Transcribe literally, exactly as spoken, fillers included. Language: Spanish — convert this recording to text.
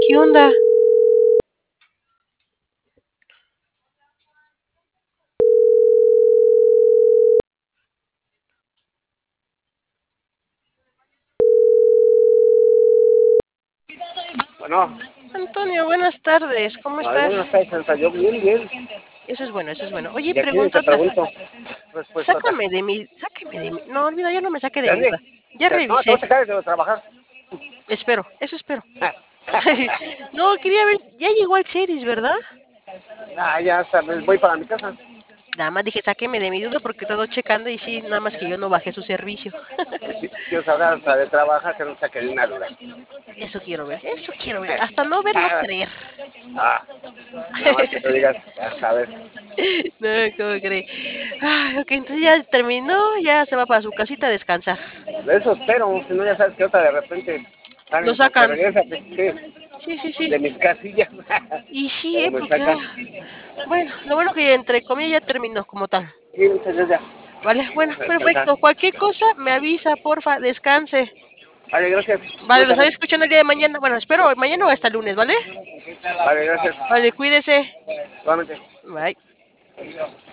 ¿Qué onda? Bueno, Antonio, buenas tardes, ¿cómo ay, estás? buenas tardes, Santa. Yo bien, bien. Eso es bueno, eso es bueno. Oye, Y aquí te preguntota, pregunto, respuesta. sácame de mi, sáqueme de mi, no, olvida, ya no me saque de ¿Ya mi ni? duda. Ya Te- No, te voy a revisé, sacar de trabajar. espero, eso espero. No, quería ver, ya llegó el Ceris, ¿verdad? Ah, ya hasta me voy para mi casa. Nada más dije, sáqueme de mi duda porque todo checando y sí, nada más que yo no bajé su servicio. Qui- Quiero saber hasta de trabajar que no saque de una duda. Eso quiero ver, eso quiero ver. Hasta no ver, no creer. Ah, nada más que te digas, ya sabes. No, ¿cómo cree? Ay, ok, entonces ya terminó, ya se va para su casita a descansar. De eso espero, si no ya sabes que otra de repente Lo salen con que sacan. regrésate, sí, Sí, sí, sí. de mis casillas. Y sí, Pero ¿eh? me Porque, ah, sacan. bueno, lo bueno que entre comillas ya terminó como tal. Sí, muchas gracias. Vale, bueno, A descansar. perfecto. Cualquier cosa me avisa, porfa, descanse. Vale, gracias. Vale, Buenas lo estoy tardes. escuchando el día de mañana. Bueno, espero mañana o hasta el lunes, ¿vale? Vale, gracias. Vale, cuídese. Solamente. Bye.